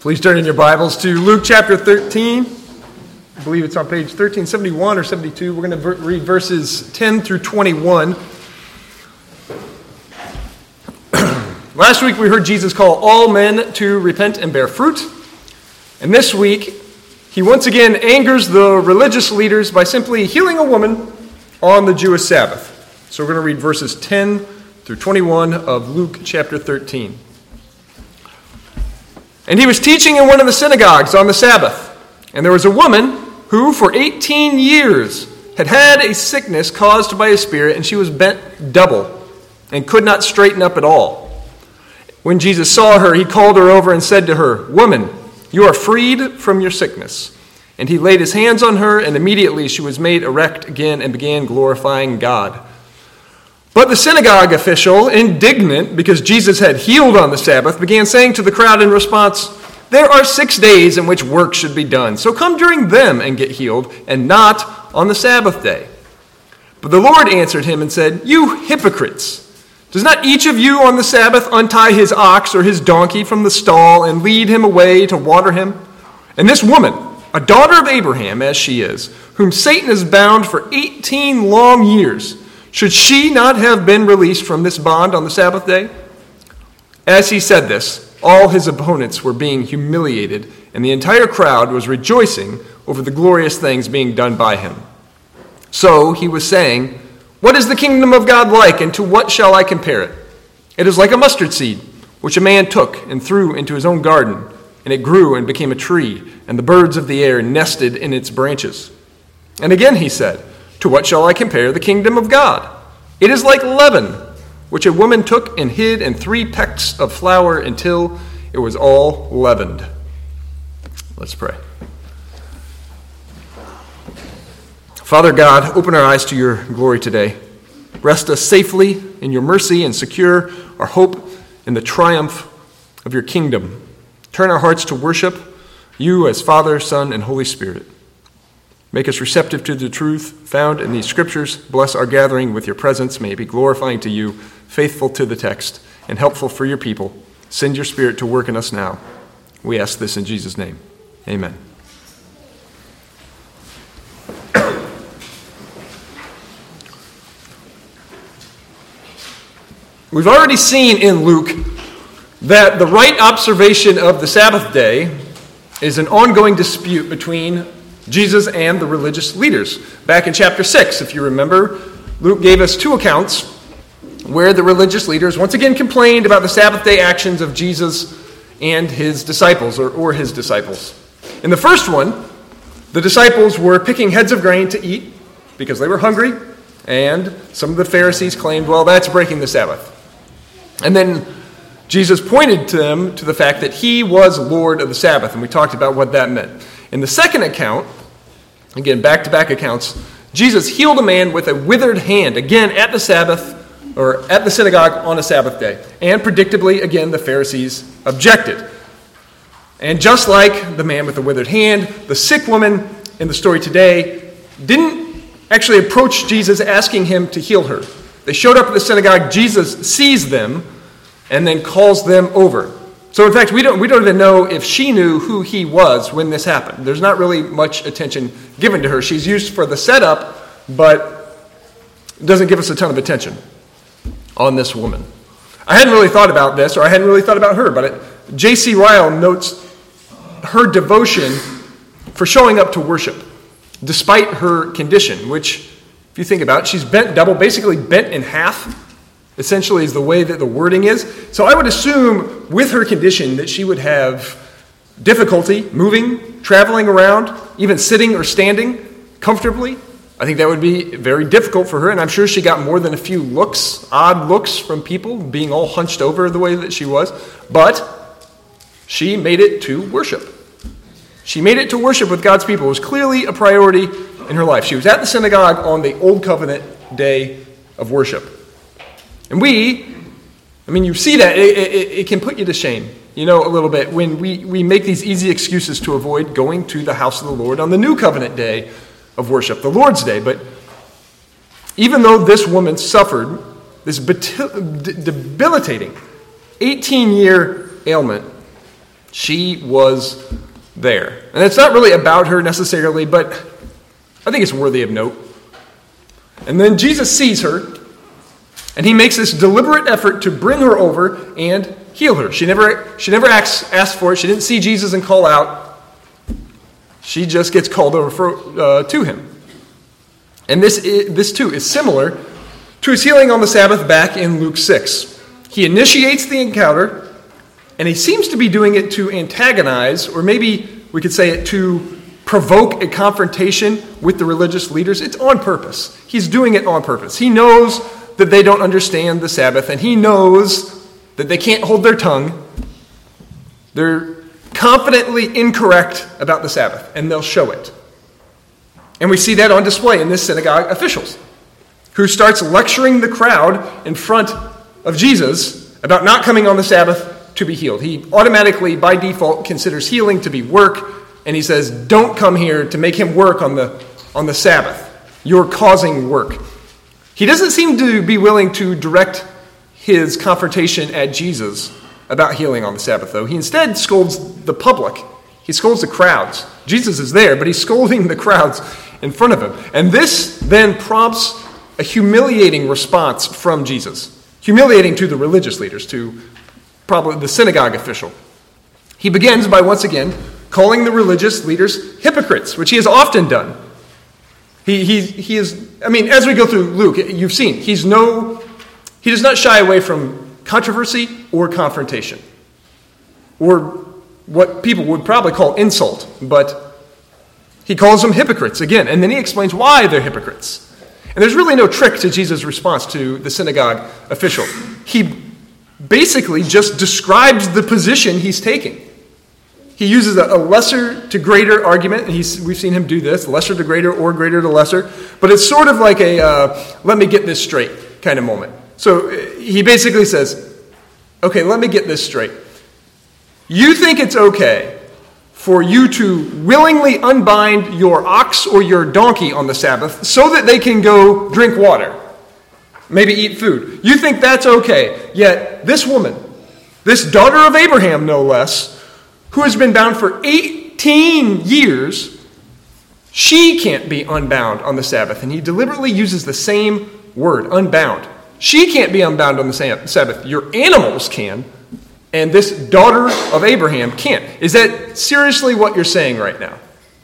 Please turn in your Bibles to Luke chapter 13. I believe it's on page 1371 or 72. We're going to read verses 10 through 21. Last week we heard Jesus call all men to repent and bear fruit. And this week he once again angers the religious leaders by simply healing a woman on the Jewish Sabbath. So we're going to read verses 10 through 21 of Luke chapter 13. And he was teaching in one of the synagogues on the Sabbath. And there was a woman who for 18 years had had a sickness caused by a spirit, and she was bent double and could not straighten up at all. When Jesus saw her, he called her over and said to her, "Woman, you are freed from your sickness." And he laid his hands on her, and immediately she was made erect again and began glorifying God. But the synagogue official, indignant because Jesus had healed on the Sabbath, began saying to the crowd in response, "There are 6 days in which work should be done, so come during them and get healed, and not on the Sabbath day." But the Lord answered him and said, "You hypocrites! Does not each of you on the Sabbath untie his ox or his donkey from the stall and lead him away to water him? And this woman, a daughter of Abraham as she is, whom Satan has bound for 18 long years, should she not have been released from this bond on the Sabbath day?" As he said this, all his opponents were being humiliated, and the entire crowd was rejoicing over the glorious things being done by him. So he was saying, "What is the kingdom of God like, and to what shall I compare it? It is like a mustard seed, which a man took and threw into his own garden, and it grew and became a tree, and the birds of the air nested in its branches." And again he said, "To what shall I compare the kingdom of God? It is like leaven, which a woman took and hid in 3 pecks of flour until it was all leavened." Let's pray. Father God, open our eyes to your glory today. Rest us safely in your mercy and secure our hope in the triumph of your kingdom. Turn our hearts to worship you as Father, Son, and Holy Spirit. Make us receptive to the truth found in these scriptures. Bless our gathering with your presence. May it be glorifying to you, faithful to the text, and helpful for your people. Send your Spirit to work in us now. We ask this in Jesus' name. Amen. We've already seen in Luke that the right observation of the Sabbath day is an ongoing dispute between Jesus and the religious leaders. Back in chapter 6, if you remember, Luke gave us 2 accounts where the religious leaders once again complained about the Sabbath day actions of Jesus and his disciples, or his disciples. In the first one, the disciples were picking heads of grain to eat because they were hungry, and some of the Pharisees claimed, well, that's breaking the Sabbath. And then Jesus pointed to them to the fact that he was Lord of the Sabbath, and we talked about what that meant. In the second account, again, back-to-back accounts, Jesus healed a man with a withered hand, again at the Sabbath, or at the synagogue on a Sabbath day. And predictably, again, the Pharisees objected. And just like the man with the withered hand, the sick woman in the story today didn't actually approach Jesus asking him to heal her. They showed up at the synagogue, Jesus sees them, and then calls them over. So in fact, we don't even know if she knew who he was when this happened. There's not really much attention given to her. She's used for the setup, but it doesn't give us a ton of attention on this woman. I hadn't really thought about this, or I hadn't really thought about her, but J.C. Ryle notes her devotion for showing up to worship, despite her condition, which, if you think about it, she's bent double, basically bent in half, essentially is the way that the wording is. So I would assume with her condition that she would have difficulty moving, traveling around, even sitting or standing comfortably. I think that would be very difficult for her, and I'm sure she got more than a few looks, odd looks from people, being all hunched over the way that she was. But she made it to worship. She made it to worship with God's people. It was clearly a priority in her life. She was at the synagogue on the Old Covenant day of worship. And you see that, it can put you to shame, a little bit, when we make these easy excuses to avoid going to the house of the Lord on the New Covenant day of worship, the Lord's Day. But even though this woman suffered this debilitating 18-year ailment, She was there. And it's not really about her necessarily, but I think it's worthy of note. And then Jesus sees her, and he makes this deliberate effort to bring her over and heal her. She never asked for it. She didn't see Jesus and call out. She just gets called over to him. And this too is similar to his healing on the Sabbath back in Luke 6. He initiates the encounter, and he seems to be doing it to antagonize, or maybe we could say it to provoke a confrontation with the religious leaders. It's on purpose. He's doing it on purpose. He knows that they don't understand the Sabbath, and he knows that they can't hold their tongue. They're confidently incorrect about the Sabbath, and they'll show it. And we see that on display in this synagogue officials, who starts lecturing the crowd in front of Jesus about not coming on the Sabbath to be healed. He automatically, by default, considers healing to be work, and he says, don't come here to make him work on the Sabbath. You're causing work. He doesn't seem to be willing to direct his confrontation at Jesus about healing on the Sabbath, though. He instead scolds the public. He scolds the crowds. Jesus is there, but he's scolding the crowds in front of him. And this then prompts a humiliating response from Jesus. Humiliating to the religious leaders, to probably the synagogue official. He begins by once again calling the religious leaders hypocrites, which he has often done. He is, as we go through Luke, you've seen, he does not shy away from controversy or confrontation, or what people would probably call insult, but he calls them hypocrites again, and then he explains why they're hypocrites. And there's really no trick to Jesus' response to the synagogue official. He basically just describes the position he's taking. He uses a lesser to greater argument, and we've seen him do this, lesser to greater or greater to lesser, but it's sort of like a let me get this straight kind of moment. So he basically says, okay, let me get this straight. You think it's okay for you to willingly unbind your ox or your donkey on the Sabbath so that they can go drink water, maybe eat food. You think that's okay, yet this woman, this daughter of Abraham no less, who has been bound for 18 years, she can't be unbound on the Sabbath. And he deliberately uses the same word, unbound. She can't be unbound on the Sabbath. Your animals can, and this daughter of Abraham can't. Is that seriously what you're saying right now?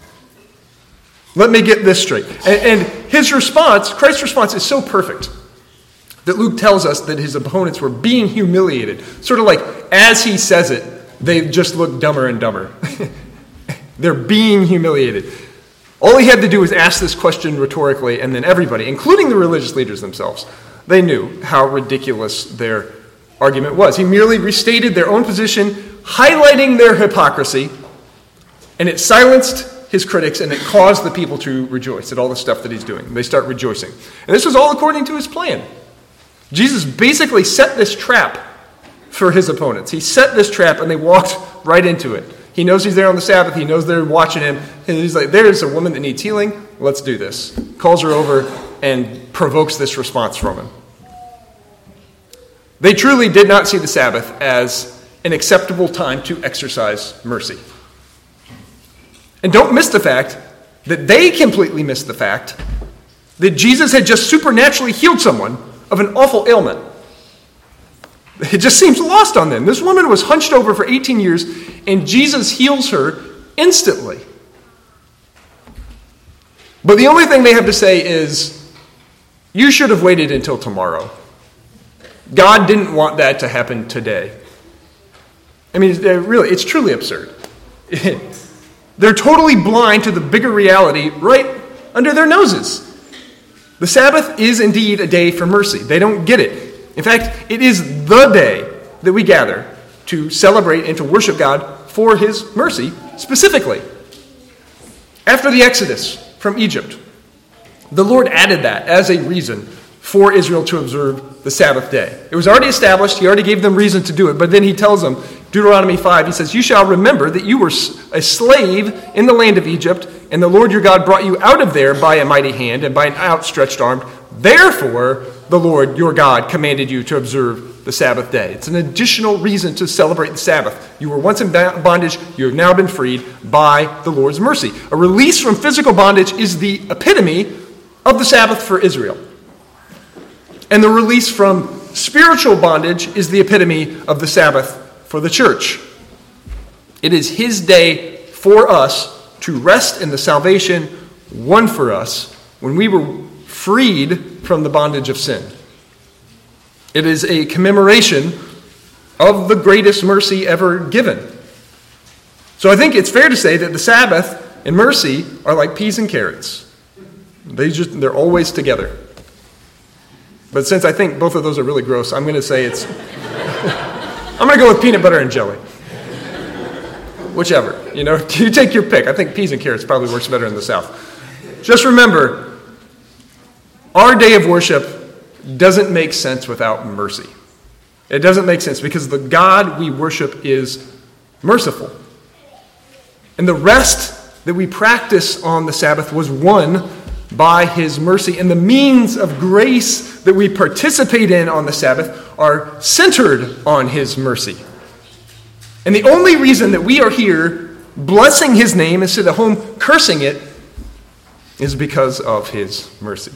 Let me get this straight. And his response, Christ's response, is so perfect that Luke tells us that his opponents were being humiliated. Sort of like as he says it, they just look dumber and dumber. They're being humiliated. All he had to do was ask this question rhetorically, and then everybody, including the religious leaders themselves, they knew how ridiculous their argument was. He merely restated their own position, highlighting their hypocrisy, and it silenced his critics, and it caused the people to rejoice at all the stuff that he's doing. They start rejoicing. And this was all according to his plan. Jesus basically set this trap for his opponents. He set this trap, and they walked right into it. He knows he's there on the Sabbath. He knows they're watching him. And he's like, there's a woman that needs healing. Let's do this. Calls her over and provokes this response from him. They truly did not see the Sabbath as an acceptable time to exercise mercy. And don't miss the fact that they completely missed the fact that Jesus had just supernaturally healed someone of an awful ailment. It just seems lost on them. This woman was hunched over for 18 years, and Jesus heals her instantly. But the only thing they have to say is, you should have waited until tomorrow. God didn't want that to happen today. Really, it's truly absurd. They're totally blind to the bigger reality right under their noses. The Sabbath is indeed a day for mercy. They don't get it. In fact, it is the day that we gather to celebrate and to worship God for his mercy specifically. After the Exodus from Egypt, the Lord added that as a reason for Israel to observe the Sabbath day. It was already established. He already gave them reason to do it. But then he tells them, Deuteronomy 5, he says, you shall remember that you were a slave in the land of Egypt, and the Lord your God brought you out of there by a mighty hand and by an outstretched arm. Therefore, the Lord your God commanded you to observe the Sabbath day. It's an additional reason to celebrate the Sabbath. You were once in bondage, you have now been freed by the Lord's mercy. A release from physical bondage is the epitome of the Sabbath for Israel. And the release from spiritual bondage is the epitome of the Sabbath for the church. It is his day for us to rest in the salvation won for us when we were freed from the bondage of sin. It is a commemoration of the greatest mercy ever given. So I think it's fair to say that the Sabbath and mercy are like peas and carrots. They're always together. But since I think both of those are really gross, I'm going to say I'm going to go with peanut butter and jelly. Whichever. You take your pick. I think peas and carrots probably works better in the South. Just remember, our day of worship doesn't make sense without mercy. It doesn't make sense because the God we worship is merciful. And the rest that we practice on the Sabbath was won by his mercy. And the means of grace that we participate in on the Sabbath are centered on his mercy. And the only reason that we are here blessing his name instead of home cursing it is because of his mercy.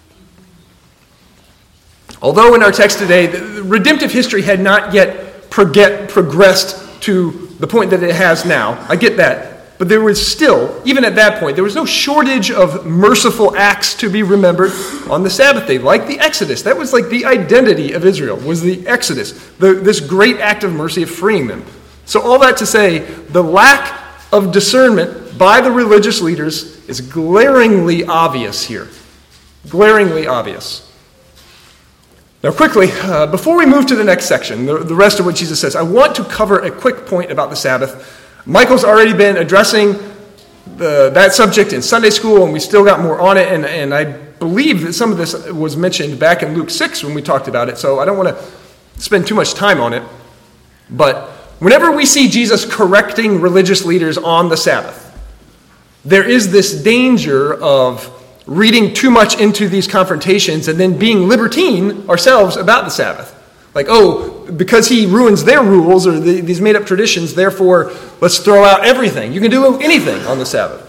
Although in our text today, the redemptive history had not yet progressed to the point that it has now. I get that. But there was still, even at that point, there was no shortage of merciful acts to be remembered on the Sabbath day, like the Exodus. That was like the identity of Israel, was the Exodus, this great act of mercy of freeing them. So all that to say, the lack of discernment by the religious leaders is glaringly obvious here. Glaringly obvious. Now quickly, before we move to the next section, the rest of what Jesus says, I want to cover a quick point about the Sabbath. Michael's already been addressing that subject in Sunday school, and we still got more on it, and I believe that some of this was mentioned back in Luke 6 when we talked about it, so I don't want to spend too much time on it. But whenever we see Jesus correcting religious leaders on the Sabbath, there is this danger of reading too much into these confrontations and then being libertine ourselves about the Sabbath. Like, because he ruins their rules or these made-up traditions, therefore, let's throw out everything. You can do anything on the Sabbath.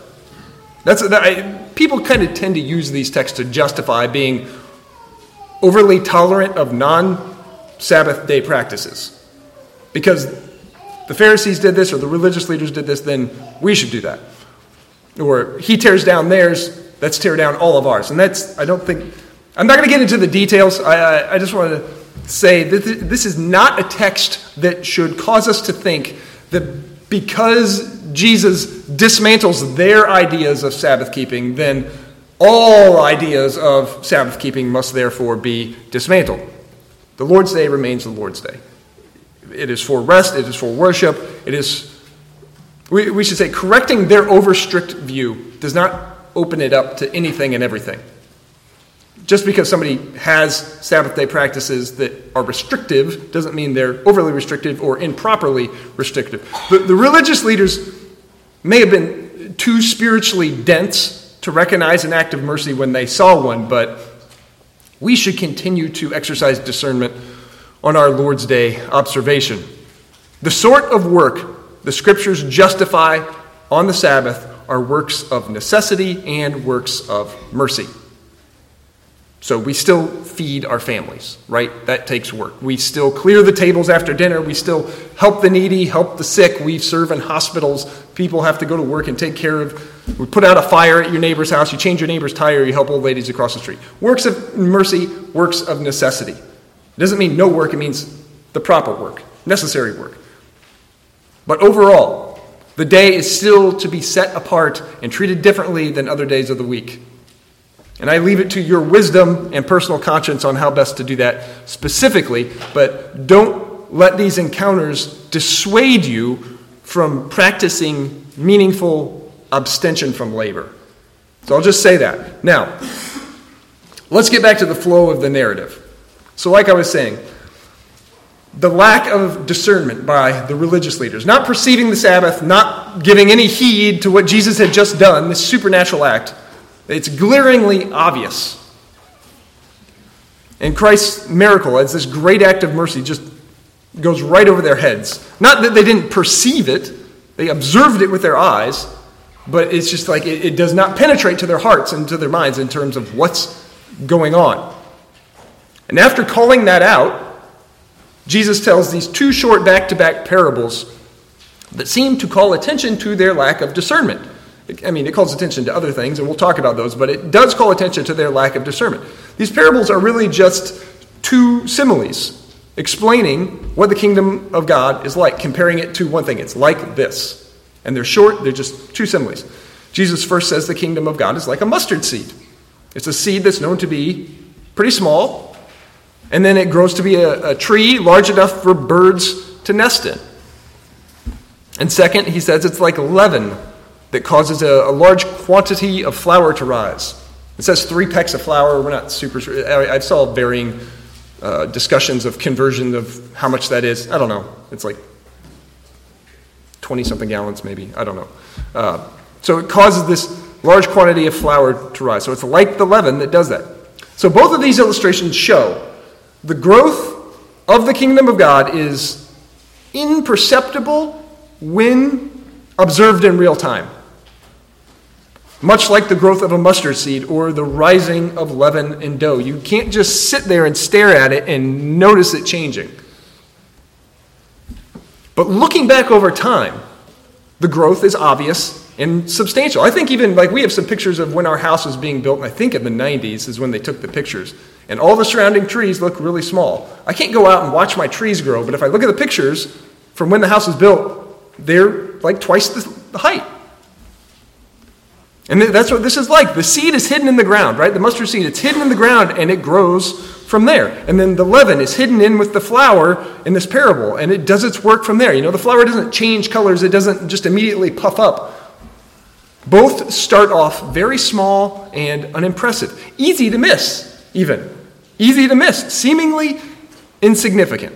People kind of tend to use these texts to justify being overly tolerant of non-Sabbath day practices. Because the Pharisees did this or the religious leaders did this, then we should do that. Or he tears down theirs, let's tear down all of ours. And I'm not going to get into the details. I just want to say that this is not a text that should cause us to think that because Jesus dismantles their ideas of Sabbath keeping, then all ideas of Sabbath keeping must therefore be dismantled. The Lord's Day remains the Lord's Day. It is for rest, it is for worship, it is, we should say, correcting their over-strict view does not open it up to anything and everything. Just because somebody has Sabbath day practices that are restrictive doesn't mean they're overly restrictive or improperly restrictive. The religious leaders may have been too spiritually dense to recognize an act of mercy when they saw one, but we should continue to exercise discernment on our Lord's Day observation. The sort of work the Scriptures justify on the Sabbath are works of necessity and works of mercy. So we still feed our families, right? That takes work. We still clear the tables after dinner. We still help the needy, help the sick. We serve in hospitals. People have to go to work and take care of. We put out a fire at your neighbor's house. You change your neighbor's tire. You help old ladies across the street. Works of mercy, works of necessity. It doesn't mean no work. It means the proper work, necessary work. But overall, the day is still to be set apart and treated differently than other days of the week. And I leave it to your wisdom and personal conscience on how best to do that specifically, but don't let these encounters dissuade you from practicing meaningful abstention from labor. So I'll just say that. Now, let's get back to the flow of the narrative. So like I was saying, the lack of discernment by the religious leaders, not perceiving the Sabbath, not giving any heed to what Jesus had just done, this supernatural act, it's glaringly obvious. And Christ's miracle, as this great act of mercy, just goes right over their heads. Not that they didn't perceive it, they observed it with their eyes, but it's just like it does not penetrate to their hearts and to their minds in terms of what's going on. And after calling that out, Jesus tells these two short back-to-back parables that seem to call attention to their lack of discernment. I mean, it calls attention to other things, and we'll talk about those, but it does call attention to their lack of discernment. These parables are really just two similes explaining what the kingdom of God is like, comparing it to one thing. It's like this. And they're short, they're just two similes. Jesus first says the kingdom of God is like a mustard seed. It's a seed that's known to be pretty small, and then it grows to be a tree large enough for birds to nest in. And second, he says it's like leaven that causes a large quantity of flour to rise. It says 3 pecks of flour. We're not super sure. I saw varying discussions of conversion of how much that is. I don't know. It's like 20-something gallons maybe. I don't know. So it causes this large quantity of flour to rise. So it's like the leaven that does that. So both of these illustrations show the growth of the kingdom of God is imperceptible when observed in real time. Much like the growth of a mustard seed or the rising of leaven and dough. You can't just sit there and stare at it and notice it changing. But looking back over time, the growth is obvious and substantial. I think even, we have some pictures of when our house was being built, and I think in the 90s is when they took the pictures. And all the surrounding trees look really small. I can't go out and watch my trees grow, but if I look at the pictures from when the house was built, they're like twice the height. And that's what this is like. The seed is hidden in the ground, right? The mustard seed, it's hidden in the ground and it grows from there. And then the leaven is hidden in with the flour in this parable, and it does its work from there. The flour doesn't change colors. It doesn't just immediately puff up. Both start off very small and unimpressive. Easy to miss, even. Easy to miss. Seemingly insignificant.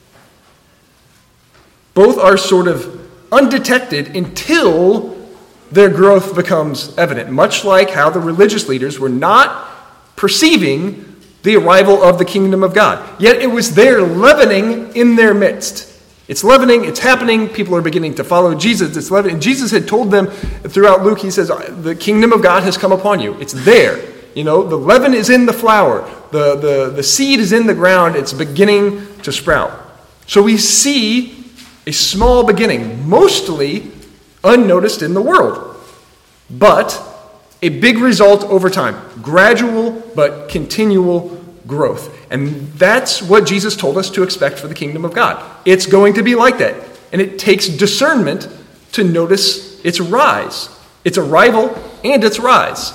Both are sort of undetected until their growth becomes evident, much like how the religious leaders were not perceiving the arrival of the kingdom of God. Yet it was there leavening in their midst. It's leavening, it's happening, people are beginning to follow Jesus, it's leavening. Jesus had told them throughout Luke, he says, the kingdom of God has come upon you. It's there. The leaven is in the flour. The seed is in the ground. It's beginning to sprout. So we see a small beginning, mostly unnoticed in the world, but a big result over time. Gradual but continual growth. And that's what Jesus told us to expect for the kingdom of God. It's going to be like that. And it takes discernment to notice its rise, its arrival, and its rise.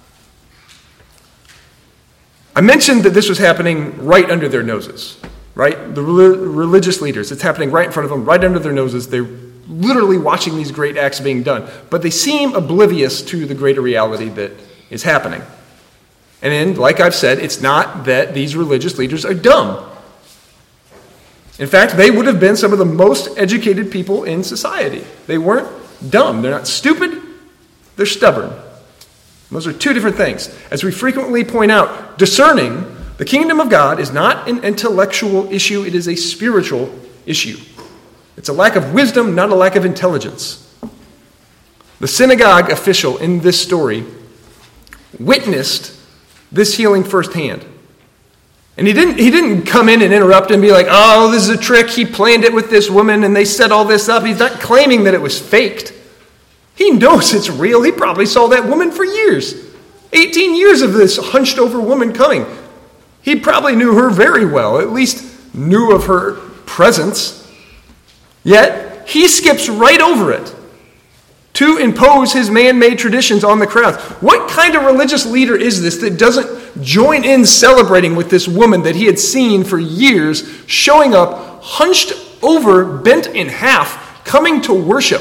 I mentioned that this was happening right under their noses, right? The religious leaders, it's happening right in front of them, right under their noses. They're literally watching these great acts being done. But they seem oblivious to the greater reality that is happening. And then, like I've said, it's not that these religious leaders are dumb. In fact, they would have been some of the most educated people in society. They weren't dumb. They're not stupid. They're stubborn. Those are two different things. As we frequently point out, discerning the kingdom of God is not an intellectual issue. It is a spiritual issue. It's a lack of wisdom, not a lack of intelligence. The synagogue official in this story witnessed this healing firsthand. And he didn't come in and interrupt and be like, oh, this is a trick. He planned it with this woman and they set all this up. He's not claiming that it was faked. He knows it's real. He probably saw that woman for years. 18 years of this hunched over woman coming. He probably knew her very well, at least knew of her presence. Yet, he skips right over it to impose his man-made traditions on the crowd. What kind of religious leader is this that doesn't join in celebrating with this woman that he had seen for years, showing up, hunched over, bent in half, coming to worship?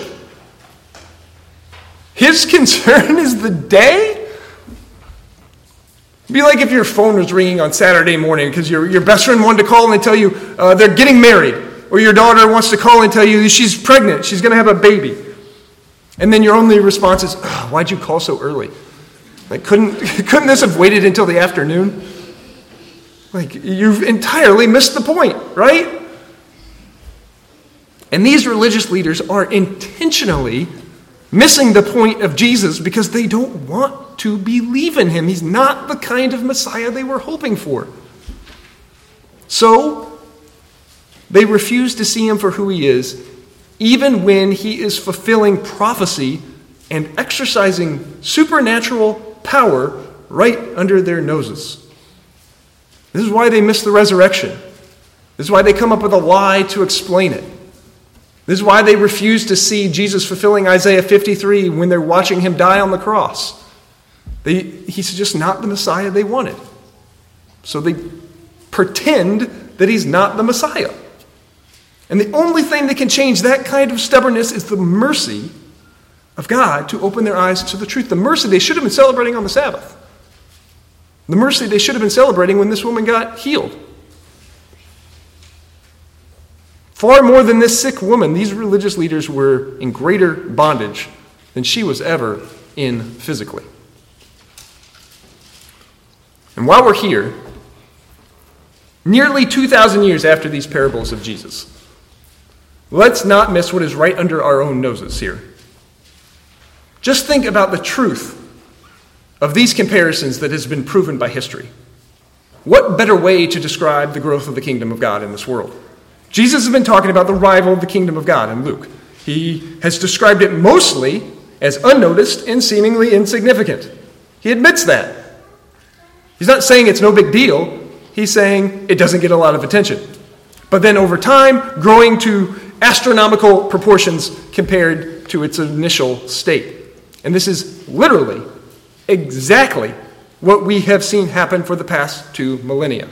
His concern is the day? It'd be like if your phone was ringing on Saturday morning because your best friend wanted to call and tell you they're getting married. Or your daughter wants to call and tell you she's pregnant, she's going to have a baby. And then your only response is, why'd you call so early? Couldn't this have waited until the afternoon? Like, you've entirely missed the point, right? And these religious leaders are intentionally missing the point of Jesus because they don't want to believe in him. He's not the kind of Messiah they were hoping for. So, they refuse to see him for who he is, even when he is fulfilling prophecy and exercising supernatural power right under their noses. This is why they miss the resurrection. This is why they come up with a lie to explain it. This is why they refuse to see Jesus fulfilling Isaiah 53 when they're watching him die on the cross. He's just not the Messiah they wanted. So they pretend that he's not the Messiah. And the only thing that can change that kind of stubbornness is the mercy of God to open their eyes to the truth. The mercy they should have been celebrating on the Sabbath. The mercy they should have been celebrating when this woman got healed. Far more than this sick woman, these religious leaders were in greater bondage than she was ever in physically. And while we're here, nearly 2,000 years after these parables of Jesus, let's not miss what is right under our own noses here. Just think about the truth of these comparisons that has been proven by history. What better way to describe the growth of the kingdom of God in this world? Jesus has been talking about the arrival of the kingdom of God in Luke. He has described it mostly as unnoticed and seemingly insignificant. He admits that. He's not saying it's no big deal. He's saying it doesn't get a lot of attention. But then over time, growing to astronomical proportions compared to its initial state. And this is literally exactly what we have seen happen for the past 2 millennia.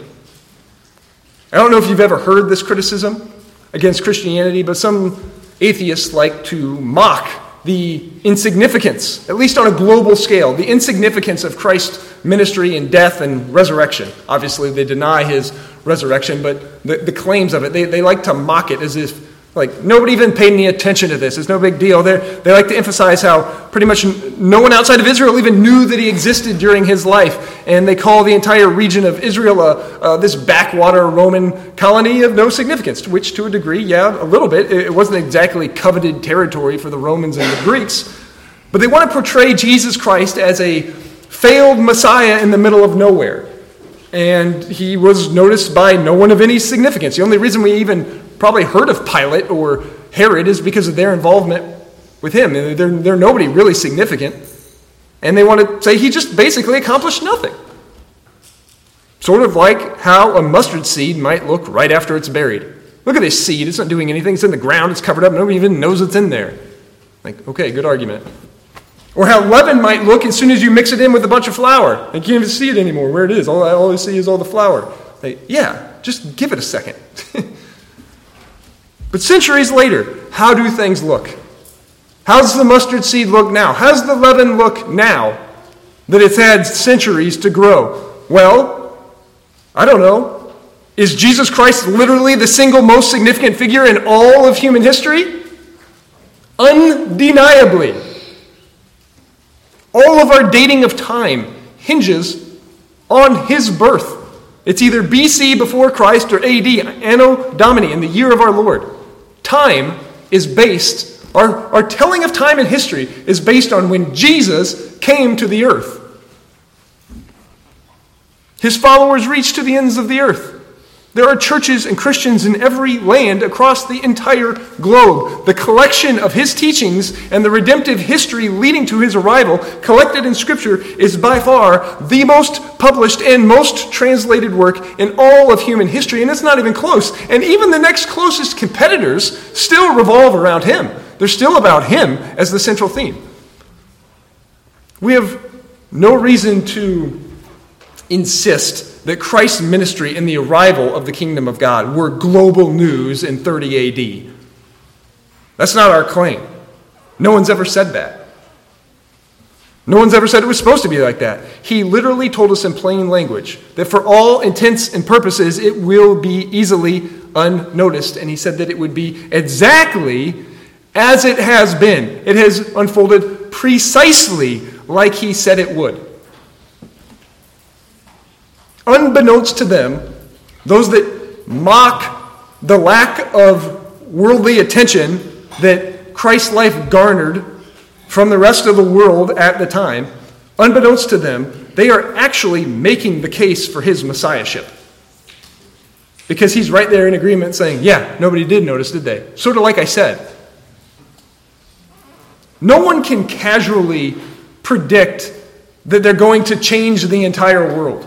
I don't know if you've ever heard this criticism against Christianity, but some atheists like to mock the insignificance, at least on a global scale, the insignificance of Christ's ministry and death and resurrection. Obviously, they deny his resurrection, but the claims of it, they like to mock it as if, like, nobody even paid any attention to this. It's no big deal. They like to emphasize how pretty much no one outside of Israel even knew that he existed during his life. And they call the entire region of Israel this backwater Roman colony of no significance, which to a degree, yeah, a little bit. It wasn't exactly coveted territory for the Romans and the Greeks. But they want to portray Jesus Christ as a failed Messiah in the middle of nowhere. And he was noticed by no one of any significance. The only reason we even probably heard of Pilate or Herod is because of their involvement with him. They're nobody really significant. And they want to say he just basically accomplished nothing. Sort of like how a mustard seed might look right after it's buried. Look at this seed. It's not doing anything. It's in the ground. It's covered up. Nobody even knows it's in there. Like, okay, good argument. Or how leaven might look as soon as you mix it in with a bunch of flour. You can't even see it anymore where it is. All you see is all the flour. Like, yeah, just give it a second. But centuries later, how do things look? How does the mustard seed look now? How does the leaven look now that it's had centuries to grow? Well, I don't know. Is Jesus Christ literally the single most significant figure in all of human history? Undeniably. All of our dating of time hinges on his birth. It's either BC before Christ or AD, Anno Domini, in the year of our Lord. Time is based, our telling of time in history is based on when Jesus came to the earth. His followers reached to the ends of the earth. There are churches and Christians in every land across the entire globe. The collection of his teachings and the redemptive history leading to his arrival, collected in Scripture, is by far the most published and most translated work in all of human history, and it's not even close. And even the next closest competitors still revolve around him. They're still about him as the central theme. We have no reason to insist that Christ's ministry and the arrival of the kingdom of God were global news in 30 AD. That's not our claim. No one's ever said that. No one's ever said it was supposed to be like that. He literally told us in plain language that for all intents and purposes, it will be easily unnoticed. And he said that it would be exactly as it has been. It has unfolded precisely like he said it would. unbeknownst to them, those that mock the lack of worldly attention that Christ's life garnered from the rest of the world at the time, unbeknownst to them, they are actually making the case for his messiahship. Because he's right there in agreement saying, yeah, nobody did notice, did they? Sort of like I said. No one can casually predict that they're going to change the entire world.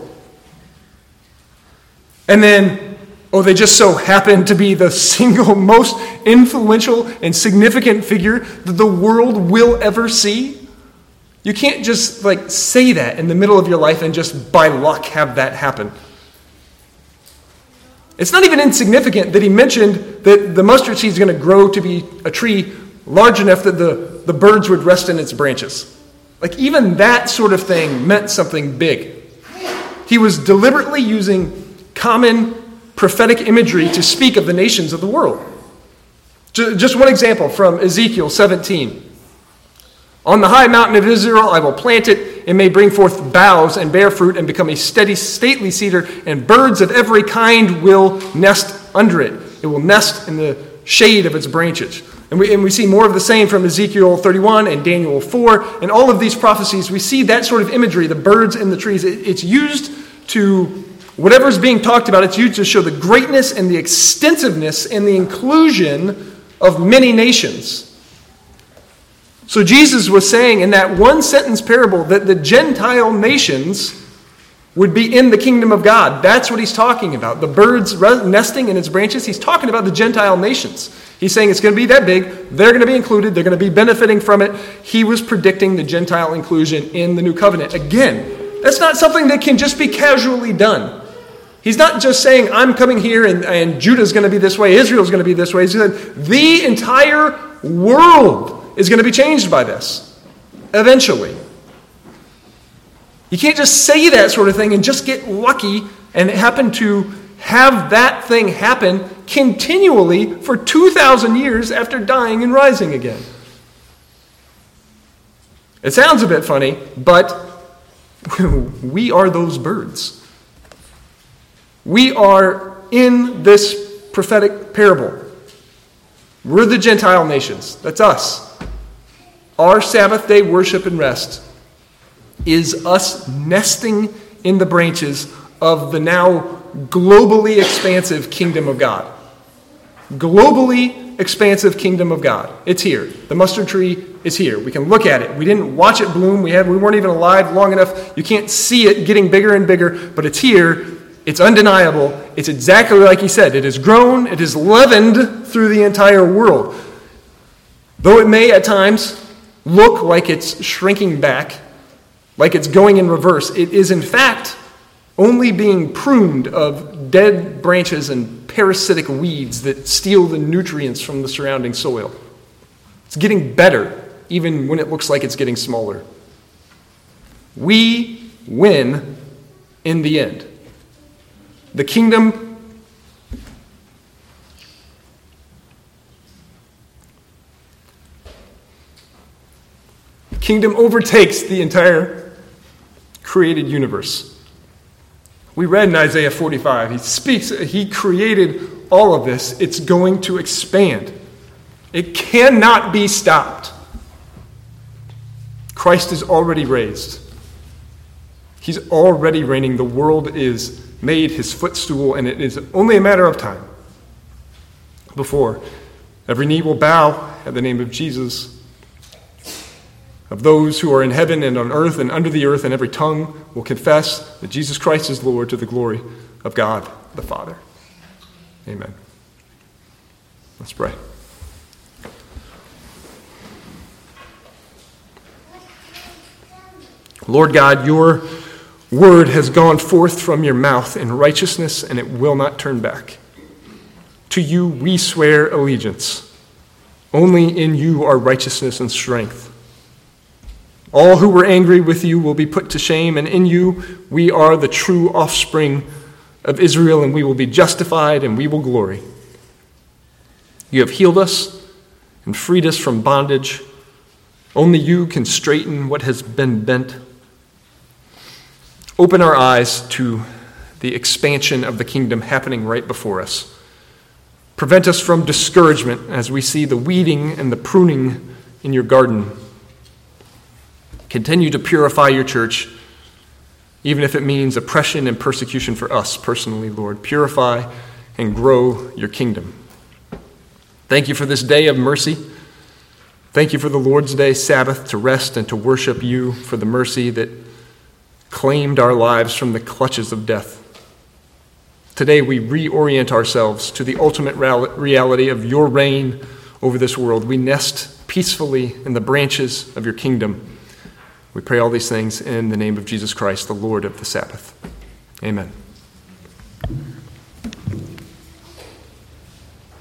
And then, they just so happen to be the single most influential and significant figure that the world will ever see. You can't just say that in the middle of your life and just by luck have that happen. It's not even insignificant that he mentioned that the mustard seed is going to grow to be a tree large enough that the birds would rest in its branches. Even that sort of thing meant something big. He was deliberately using common prophetic imagery to speak of the nations of the world. Just one example from Ezekiel 17. On the high mountain of Israel I will plant it. It may bring forth boughs and bear fruit and become a steady, stately cedar, and birds of every kind will nest under it. It will nest in the shade of its branches. And we see more of the same from Ezekiel 31 and Daniel 4. And all of these prophecies, we see that sort of imagery, the birds and the trees. It's used to, whatever's being talked about, it's used to show the greatness and the extensiveness and the inclusion of many nations. So Jesus was saying in that one sentence parable that the Gentile nations would be in the kingdom of God. That's what he's talking about. The birds nesting in its branches, he's talking about the Gentile nations. He's saying it's going to be that big. They're going to be included. They're going to be benefiting from it. He was predicting the Gentile inclusion in the new covenant. Again, that's not something that can just be casually done. He's not just saying, I'm coming here and Judah's going to be this way, Israel's going to be this way. He said, the entire world is going to be changed by this, eventually. You can't just say that sort of thing and just get lucky and happen to have that thing happen continually for 2,000 years after dying and rising again. It sounds a bit funny, but we are those birds. We are in this prophetic parable. We're the Gentile nations. That's us. Our Sabbath day worship and rest is us nesting in the branches of the now globally expansive kingdom of God. Globally expansive kingdom of God. It's here. The mustard tree is here. We can look at it. We didn't watch it bloom. We weren't even alive long enough. You can't see it getting bigger and bigger, but it's here. It's undeniable. It's exactly like he said. It has grown. It has leavened through the entire world. Though it may at times look like it's shrinking back, like it's going in reverse, it is in fact only being pruned of dead branches and parasitic weeds that steal the nutrients from the surrounding soil. It's getting better, even when it looks like it's getting smaller. We win in the end. The kingdom overtakes the entire created universe. We read in Isaiah 45, he created all of this. It's going to expand. It cannot be stopped. Christ is already raised. He's already reigning. The world is made his footstool, and it is only a matter of time before every knee will bow at the name of Jesus, of those who are in heaven and on earth and under the earth, and every tongue will confess that Jesus Christ is Lord, to the glory of God the Father. Amen. Let's pray. Lord God, your word has gone forth from your mouth in righteousness, and it will not turn back. To you we swear allegiance. Only in you are righteousness and strength. All who were angry with you will be put to shame, and in you we are the true offspring of Israel, and we will be justified, and we will glory. You have healed us and freed us from bondage. Only you can straighten what has been bent. Open our eyes to the expansion of the kingdom happening right before us. Prevent us from discouragement as we see the weeding and the pruning in your garden. Continue to purify your church, even if it means oppression and persecution for us personally, Lord. Purify and grow your kingdom. Thank you for this day of mercy. Thank you for the Lord's Day Sabbath to rest and to worship you, for the mercy that claimed our lives from the clutches of death. Today we reorient ourselves to the ultimate reality of your reign over this world. We nest peacefully in the branches of your kingdom. We pray all these things in the name of Jesus Christ, the Lord of the Sabbath. Amen.